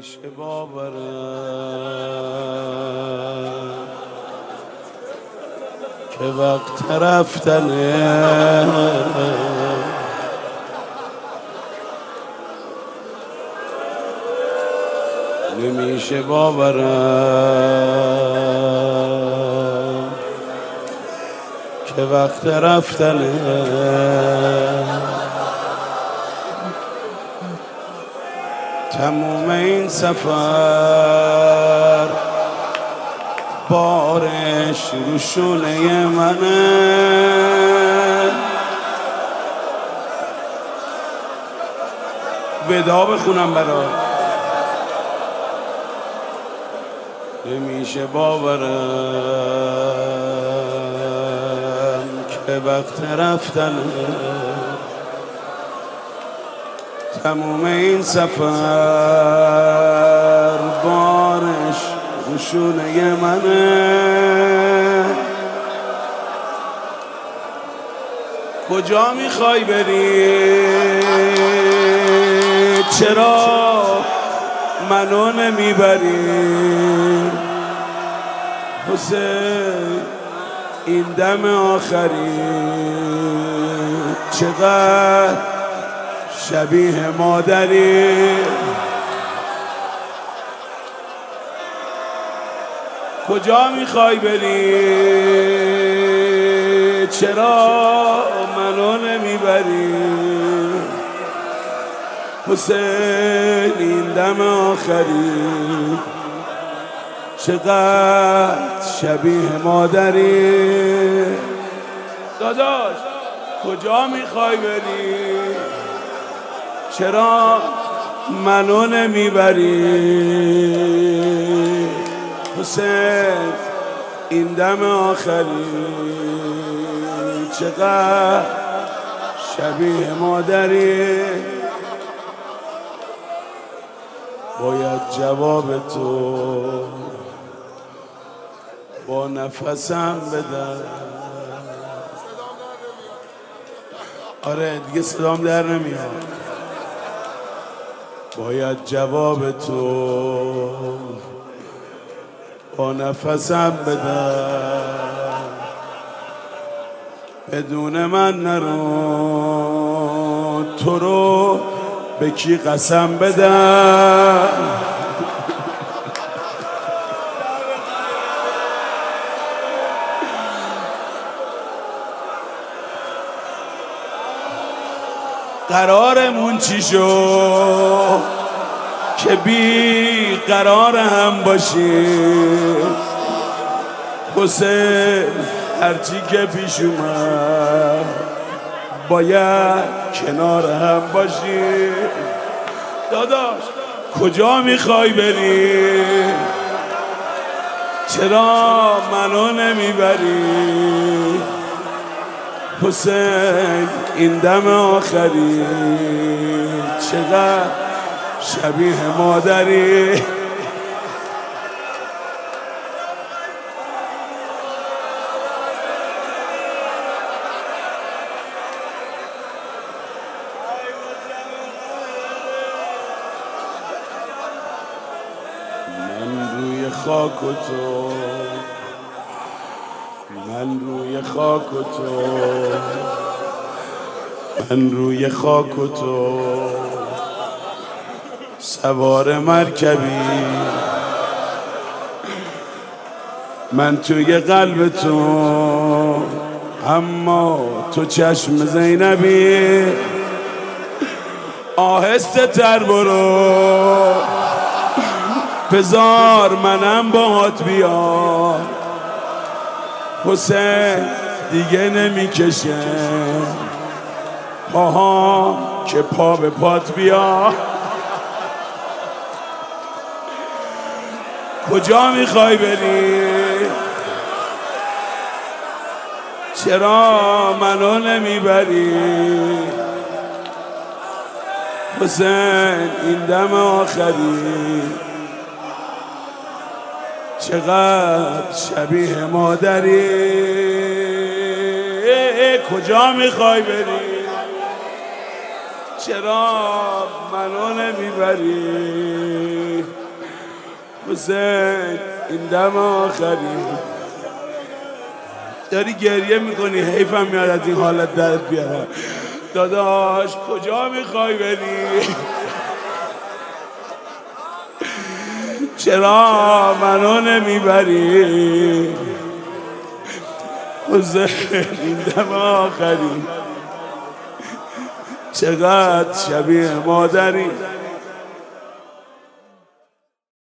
نمیشه باورم که وقت رفتنه نمیشه باورم که وقت رفتنه تموم این سفر بارش رو شونه منه ودا بخونم برات نمیشه باورم که وقت رفتنه تموم این سفر بارش رو شونه منه کجا میخوای بری چرا منو نمیبری حسین این دم آخری چقدر شبیه مادری کجا میخوای بری چرا منو نمیبری حسین این دم آخری چقدر شبیه مادری داداش کجا میخوای بری چرا منو نمیبری حسین این دم آخری چقدر شبیه مادری باید جواب تو با نفسم بدم آره دیگه صدام در نمیاد باید جواب تو با نفسم بدم بدون من نرو تو رو به کی قسم بدم قرارمون چی شد که بی قرار هم باشیم حسین هرچی که پیش اومد باید کنار هم باشیم داداش کجا میخوای بری چرا منو نمیبری حسین این دم آخری چقدر شبیه مادری من روی خاک و تو من روی خاک و تو من روی خاک و تو سوار مرکبی من توی قلب تو اما تو چشم زینبی آهسته تر برو بذار منم باهات بیام حسین دیگه نمیکشه پاها که پا به پات بیا کجا میخوای بری چرا منو نمیبری حسین این دم آخری چقدر شبیه مادری کجا میخوای بری چرا منو نمیبری حسین این دم آخری داری گریه میکنی حیفم میاد از این حالت درد بیارم داداش کجا میخوای بری چرا منو نمیبری حسین این دم آخری چقدر شبیه مادری